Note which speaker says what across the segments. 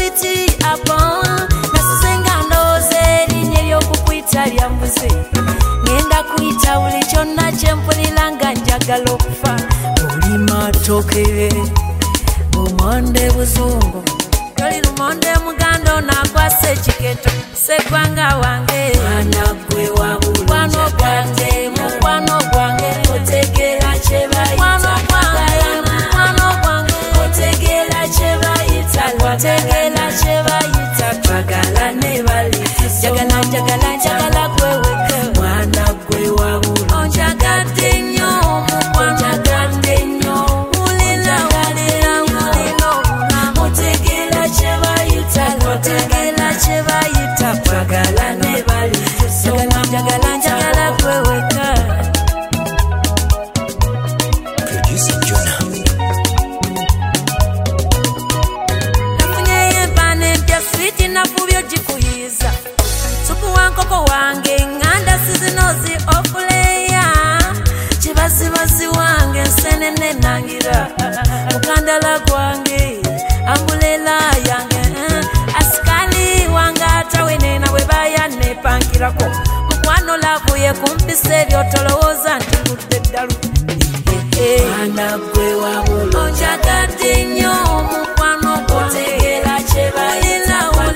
Speaker 1: city upon nasusenga ndoze erinnya okukwita lyambuze ngenda kuyita buli kyonna kyempulira nga njagala okufa oli matoke lumonde buzungu toli lumonde mugando nakwasa ekiketo sekwanga wange mwana gwe wabulunja gwange mukwano gwange otegera kye bayita otegera kye bayita twagala ne bali njagala gweweke mwana gwe wabulunja onjagadde nnyo onjagadde nnyo mulina otegera kye bayita twagala ne bali njagala gweweka nafubyo jikuyiza supu wankoko wange nganda sizinozi ofuleya kibazibazi wange nsenene nangira mukandala gwange ambulela yange asikali wange atawenena webayane pankirako mukwano lavuye kumpisa ebyo tolowooza nti ngudde eddalu mwana gwe wabulunja onjagadde nnyo mukwano gwotegera kye bayita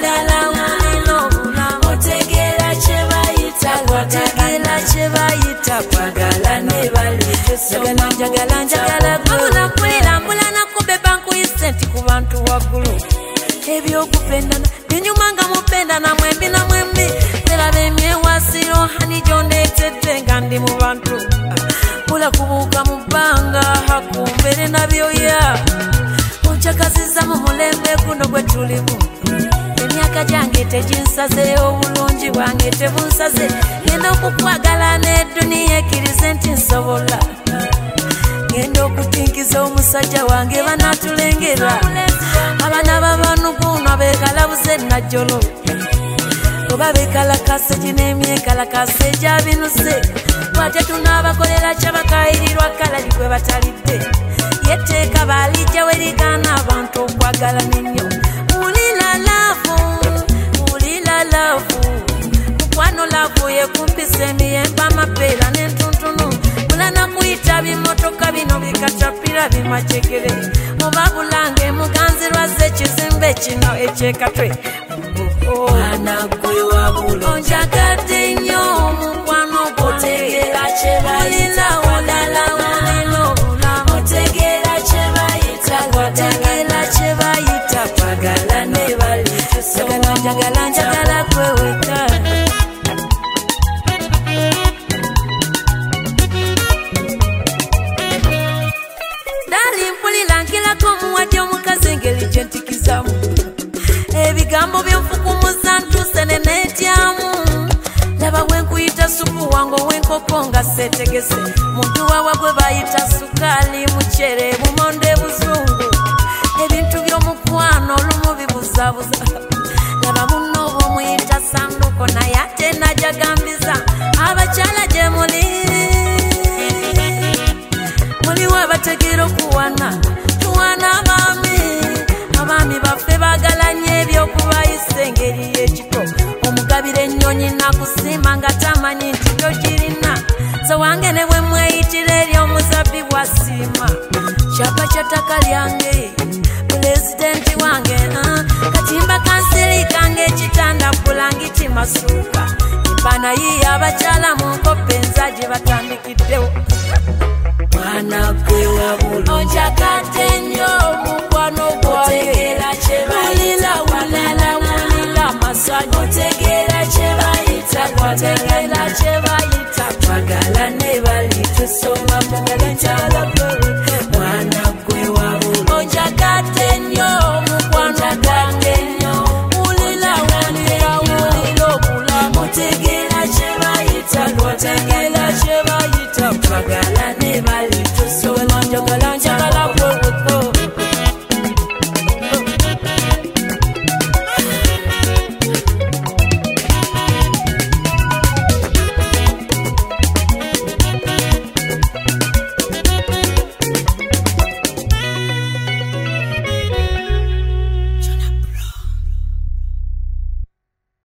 Speaker 1: kwagala ne bali njagala gwewula mpulira nakubeba nkuyise nti ku bantu waggulu ebyokupendana binyuma nga mupendana mwembi na mwembi teraba emyewasiro hani gyondeetedde nga ndi mu bantu pula kubuuka mu bbanga hakumbere nabyoya onkyakasiza mu mulembe guno gwe tulimu emyaka gyange teginsazeewo obulungi bwange tebunsaze ngenda okukwagala n'edduniya ekkirize nti nsobola ngenda okutinkiza omusajja wange banatulengera abaana babanuguno abeekalabuze najjolo oba beekalakase gineemyekalakase egyabinuse bwate tunaabakolera kyabakayirirwa kalali gwe batalidde yetteeka baalijja werigana abantu okwagala n'ennyo mukwano lavuye kumpisa emiyemba amapeera n'entuntunu mulana kuyita bimotoka bino bikatapira bimacegere oba bulange muganzirwaze ekizimbe kino ekyekatwe mwana gwe wabulunja onjagadde nnyo mukwano gwotegera kye bayita otegera kye bayita kwagala ne bali njagala gweweka dali mpulira nkirako omuwadde omukazi engeri gye ntikizamu ebigambo byenfukumuza ntuse neneetyamu laba wenkuyita supu wange ow'enkoko nga seetegese muntu wawa gwe bayita sukaali mukyere bumonde buzungu ebintu by'omukwano olumu bibuzabuza laba muno bw'omuyita sanduko naye ate najagambiza abakyala gye muliwo abategeera okuwana tuwana abaami baffe baagala nnyo ebyokubayisa engeri y'ekito omugabira ennyonyi nakusiima nga tamanyi nti byo girina so wange ne bwe mweyitira eri omuzabbibu asiima kyapa kya ttaka lyange pulezidenti wange katimba kansiri kange ekitanda bulangiti masuuka mpaana yiyo abakyala mu nkoppe enzagi batandikiddewo mwana gwe wabulunja onjagadde nnyo mukwano gwange wulira masanyu otegeera kye bayita twagala ne bali tusoma njagala